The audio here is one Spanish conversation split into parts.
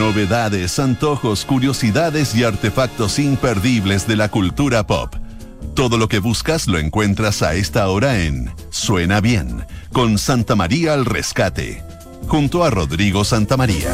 Novedades, antojos, curiosidades y artefactos imperdibles de la cultura pop. Todo lo que buscas lo encuentras a esta hora en Suena Bien, con Santa María al Rescate, junto a Rodrigo Santamaría.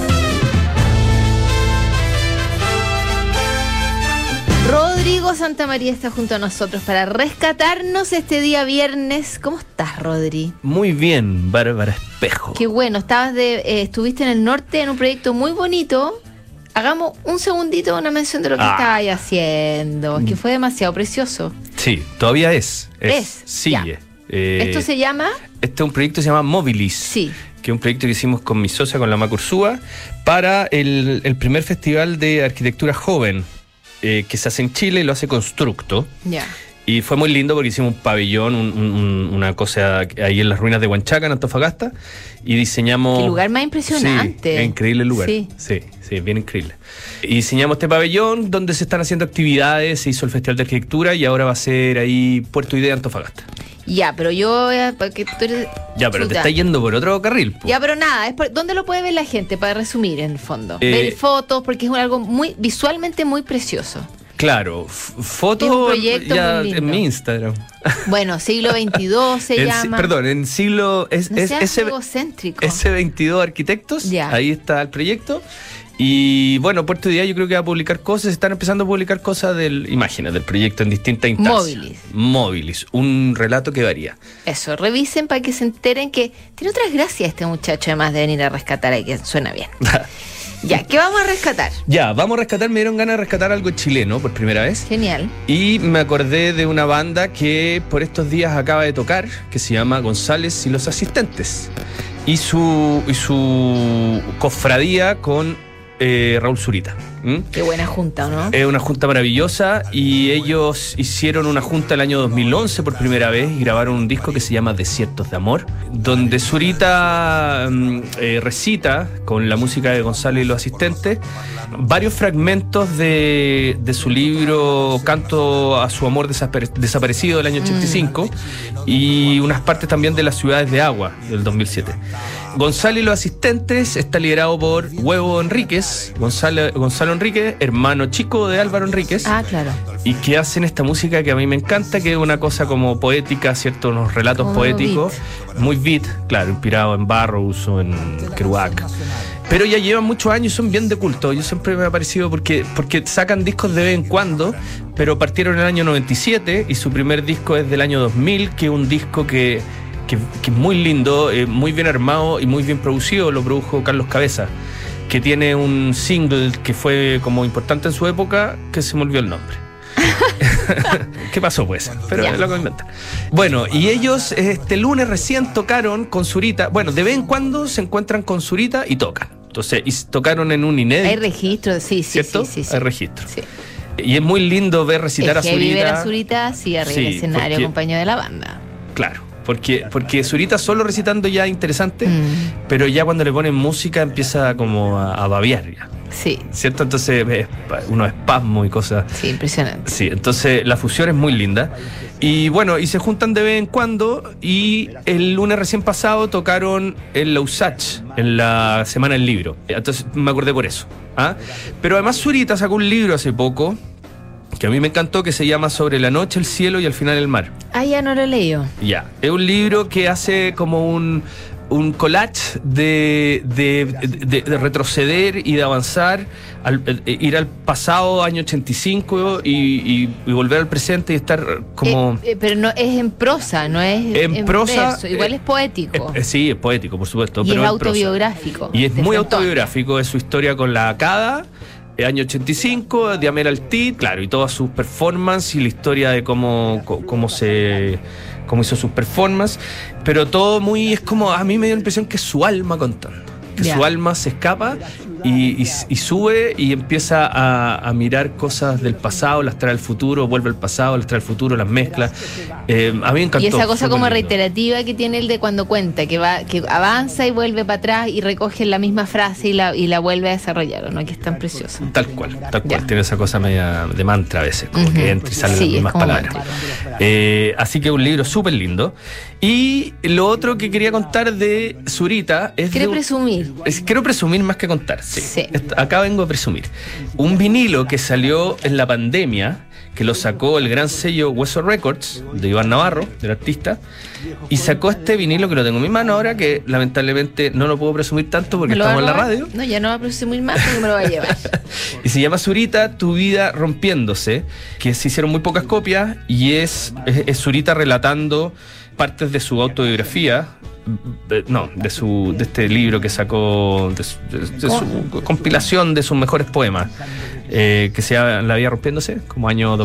Rodrigo Santamaría está junto a nosotros para rescatarnos este día viernes. ¿Cómo estás, Rodri? Muy bien, Bárbara Espejo. Qué bueno, estuviste en el norte en un proyecto muy bonito. Hagamos un segundito una mención de lo que estabas haciendo, que fue demasiado precioso. Sí, todavía es. Ya. Sigue. ¿Esto se llama? Este es un proyecto que se llama Mobilis. Sí. Que es un proyecto que hicimos con mi socia, con la Mac Ursúa, para el primer festival de arquitectura joven que se hace en Chile y lo hace Constructo. Ya. Y fue muy lindo porque hicimos un pabellón, una cosa ahí en las ruinas de Huanchaca, en Antofagasta, y diseñamos... Qué lugar más impresionante. Sí, es increíble el lugar. Sí, bien increíble. Y diseñamos este pabellón donde se están haciendo actividades, se hizo el Festival de Arquitectura y ahora va a ser ahí Puerto Idea, Antofagasta. Ya, pero yo... Porque tú eres... Ya, pero te está yendo por otro carril. Po. Ya, pero nada, ¿dónde lo puede ver la gente? Para resumir, en el fondo. Ver fotos, porque es algo muy visualmente muy precioso. Claro, fotos ya en mi Instagram. Bueno, siglo XXII se llama. Perdón, en siglo... egocéntrico. S22 Arquitectos, ya. Ahí está el proyecto. Y bueno, Puerto Idea yo creo que va a publicar cosas, están empezando a publicar cosas del proyecto en distintas instancias. Móvilis, un relato que varía. Eso, revisen para que se enteren que tiene otras gracias este muchacho, además de venir a rescatar ahí, que suena bien. Ya, ¿qué vamos a rescatar? Ya, vamos a rescatar, me dieron ganas de rescatar algo chileno por primera vez. Genial. Y me acordé de una banda que por estos días acaba de tocar, que se llama González y los Asistentes. Y su cofradía con Raúl Zurita. Qué buena junta, ¿no? Es una junta maravillosa y ellos hicieron una junta el año 2011 por primera vez y grabaron un disco que se llama Desiertos de Amor, donde Zurita recita con la música de Gonzalo y los Asistentes varios fragmentos de su libro Canto a su amor desaparecido del año 85 y unas partes también de Las ciudades de agua del 2007. Gonzalo y los Asistentes está liderado por Huevo Enríquez, Gonzalo Enríquez, hermano chico de Álvaro Enríquez. Ah, claro. Y que hacen esta música que a mí me encanta, que es una cosa como poética, ¿cierto? Unos relatos como poéticos. Beat. Muy beat, claro, inspirado en Burroughs o en Kerouac. Pero ya llevan muchos años y son bien de culto. Yo siempre me ha parecido porque sacan discos de vez en cuando, pero partieron en el año 97 y su primer disco es del año 2000, que es un disco que es muy lindo, muy bien armado y muy bien producido. Lo produjo Carlos Cabeza, que tiene un single que fue como importante en su época, que se me olvidó el nombre. ¿Qué pasó pues? Pero es lo que inventa. Bueno, y ellos este lunes recién tocaron con Zurita. Bueno, de vez en cuando se encuentran con Zurita y tocan. Entonces, tocaron en un inédito. Hay registro, sí. Hay registro. Sí. Y es muy lindo ver recitar a Zurita. Ver a Zurita, sí, arriba del escenario, acompañado de la banda. Claro. Porque Zurita solo recitando ya es interesante, pero ya cuando le ponen música empieza como a babear ya. Sí. ¿Cierto? Entonces unos espasmos y cosas. Sí, impresionante. Sí, entonces la fusión es muy linda. Y bueno, y se juntan de vez en cuando y el lunes recién pasado tocaron en la USACH, en la Semana del Libro. Entonces me acordé por eso. Pero además Zurita sacó un libro hace poco que a mí me encantó, que se llama Sobre la noche, el cielo y al final el mar. Ya no lo he leído. Ya, es un libro que hace como un collage de retroceder y de avanzar, ir al pasado, año 85, y volver al presente y estar como... pero no es en prosa, no es en prosa. Verso. Igual es poético. Sí, es poético, por supuesto. Y pero es autobiográfico. Y es muy autobiográfico, es su historia con la ACADA, año 85, de Ameraltid, claro, y todas sus performances y la historia de cómo hizo sus performances, pero todo muy, es como, a mí me dio la impresión que es su alma contando, que su alma se escapa y sube y empieza a mirar cosas del pasado, las trae al futuro, vuelve al pasado, las trae al futuro, las mezcla. A mí me encantó. Y esa cosa como reiterativa que tiene el de cuando cuenta, que avanza y vuelve para atrás y recoge la misma frase y la vuelve a desarrollar, ¿no? Que es tan precioso. Tal cual. Tiene esa cosa media de mantra a veces, como que entra y salen las mismas palabras. Así que un libro súper lindo. Y lo otro que quería contar de Zurita es... Quiero presumir más que contar. Sí. Acá vengo a presumir. Un vinilo que salió en la pandemia, que lo sacó el gran sello Hueso Records, de Iván Navarro, del artista, y sacó este vinilo que lo tengo en mi mano ahora, que lamentablemente no lo puedo presumir tanto porque estamos en la radio. No, ya no va a presumir más porque me lo va a llevar. Y se llama Zurita, tu vida rompiéndose, que se hicieron muy pocas copias, y es Zurita relatando partes de su autobiografía, de este libro que sacó, de su compilación de sus mejores poemas, que se llama La vida rompiéndose, como año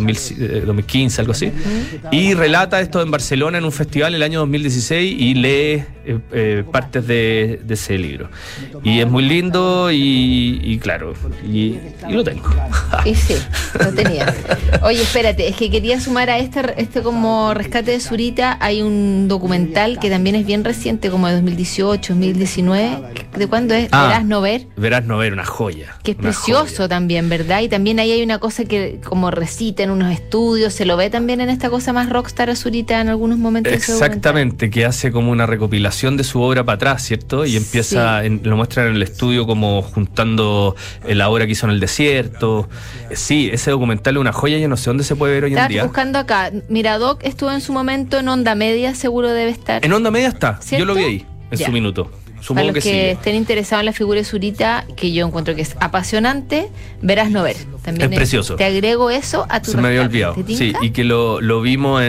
2015, algo así. Y relata esto en Barcelona en un festival el año 2016 y lee partes de ese libro. Y es muy lindo y claro, y lo tengo. Y sí, lo tenía. Oye, espérate, es que quería sumar a este como rescate de Zurita. Hay un documental que también es bien reciente, como de 2018, 2019. ¿De cuándo es? Verás no ver. Verás no ver, una joya. Que es precioso joya. También, ¿verdad? Y también ahí hay una cosa que como recita en unos estudios, se lo ve también en esta cosa más rockstar a Zurita en algunos momentos. Exactamente, que hace como una recopilación de su obra para atrás, ¿cierto? Y empieza, lo muestran en el estudio como juntando la obra que hizo en el desierto. Sí, ese documental es una joya, yo no sé dónde se puede ver hoy en día. Buscando acá, Miradoc estuvo en su momento en Onda Media, seguro debe estar. En Onda Media está, ¿cierto? Yo lo vi ahí, en su minuto. Supongo para los que que estén interesados en la figura de Zurita, que yo encuentro que es apasionante, Verás no ver. También es precioso. Te agrego eso a tu Se me había olvidado. Sí, y que lo vimos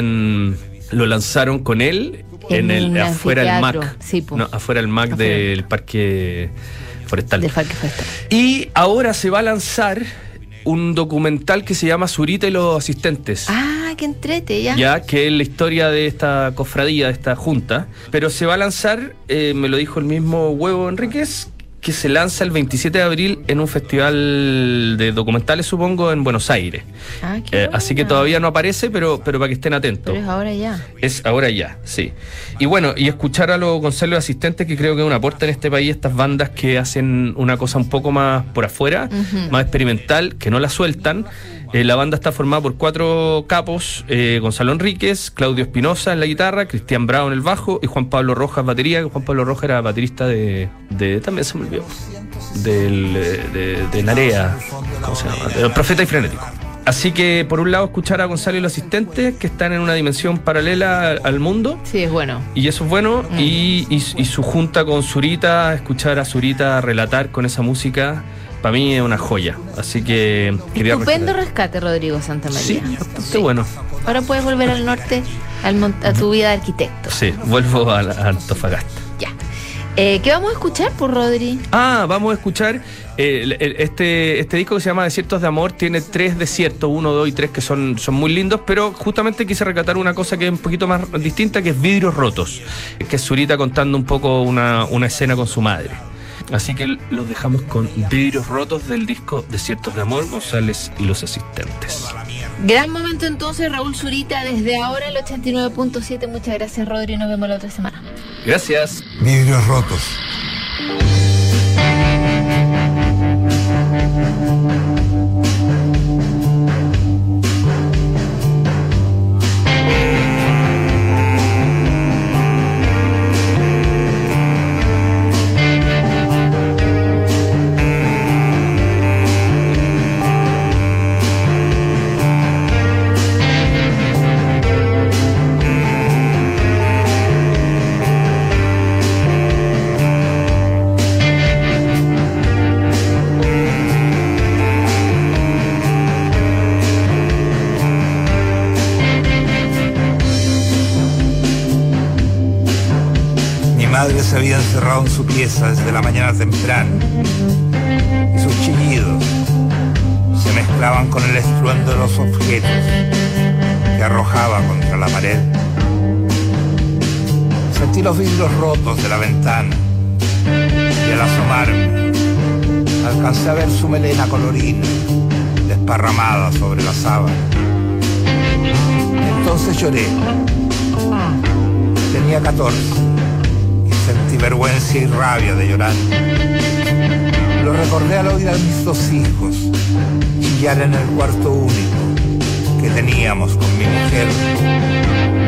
lo lanzaron con él en el afuera del MAC. Sí, no, afuera del MAC del Parque Forestal. Del Parque Forestal. Y ahora se va a lanzar un documental que se llama Zurita y los asistentes. Ah, que entrete, ya. Ya, que es la historia de esta cofradía, de esta junta. Pero se va a lanzar, me lo dijo el mismo Huevo Enríquez, que se lanza el 27 de abril en un festival de documentales, supongo, en Buenos Aires. Ah, qué así que todavía no aparece, pero para que estén atentos. Pero es ahora ya. Es ahora ya, sí. Y bueno, y escuchar a los Gonzalo Asistentes, que creo que es un aporte en este país, estas bandas que hacen una cosa un poco más por afuera, más experimental, que no la sueltan. La banda está formada por 4 capos: Gonzalo Enríquez, Claudio Espinosa en la guitarra, Cristian Bravo en el bajo y Juan Pablo Rojas batería. Juan Pablo Rojas era baterista de también se me olvidó, de Narea, ¿cómo se llama? De Profeta y Frenético. Así que por un lado escuchar a Gonzalo y los asistentes, que están en una dimensión paralela al mundo. Sí, es bueno. Y eso es bueno. Y su junta con Zurita, escuchar a Zurita relatar con esa música, para mí es una joya. Así que quería estupendo rescate, Rodrigo Santamaría. Sí, bastante bueno. Ahora puedes volver al norte, a tu vida de arquitecto. Sí, vuelvo a Antofagasta. Ya. ¿Qué vamos a escuchar por Rodri? Vamos a escuchar este disco que se llama Desiertos de Amor. Tiene 3 desiertos, 1, 2 y 3, que son muy lindos, pero justamente quise rescatar una cosa que es un poquito más distinta, que es Vidrios Rotos, que es Zurita contando un poco una escena con su madre. Así que los dejamos con Vidrios Rotos del disco Desiertos de Amor, González y los Asistentes. Gran momento entonces, Raúl Zurita, desde ahora el 89.7. Muchas gracias, Rodri, nos vemos la otra semana. Gracias. Vidrios Rotos. Mi madre se había encerrado en su pieza desde la mañana temprano y sus chillidos se mezclaban con el estruendo de los objetos que arrojaba contra la pared. Sentí los vidrios rotos de la ventana y al asomarme alcancé a ver su melena colorina desparramada sobre la sábana. Entonces lloré. Tenía 14. Sentí vergüenza y rabia de llorar. Lo recordé al oír a mis 2 hijos chillar en el cuarto único que teníamos con mi mujer.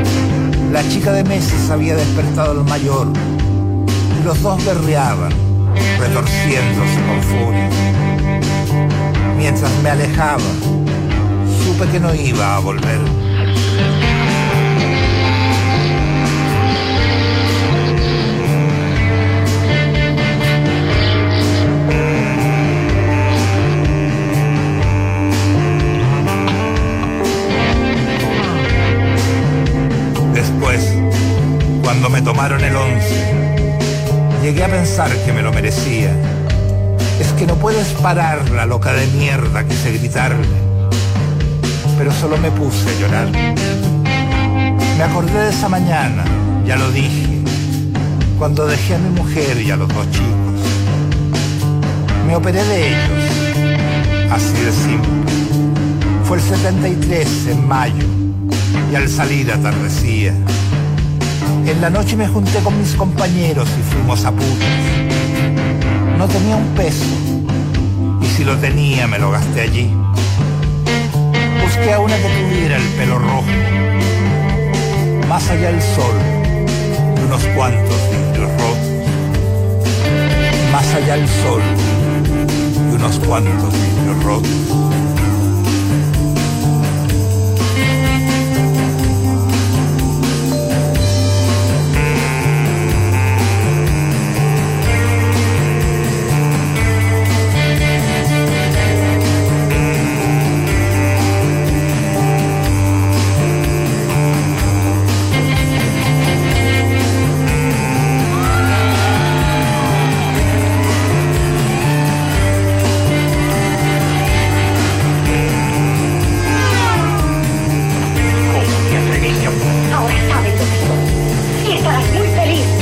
La chica de meses había despertado al mayor y los 2 berreaban retorciéndose con furia. Mientras me alejaba, supe que no iba a volver. Después, cuando me tomaron el 11, llegué a pensar que me lo merecía. Es que no puedes parar la loca de mierda, quise gritarle, pero solo me puse a llorar. Me acordé de esa mañana, ya lo dije, cuando dejé a mi mujer y a los 2 chicos. Me operé de ellos, así de simple. Fue el 73, en mayo, y al salir atardecía. En la noche me junté con mis compañeros y fuimos a putas. No tenía un peso, y si lo tenía me lo gasté allí. Busqué a una que tuviera el pelo rojo, más allá del sol y unos cuantos vidrios rotos. Más allá del sol y unos cuantos vidrios rotos.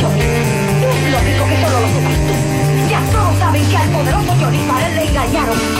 Que al poderoso Johnny Farrell le engañaron.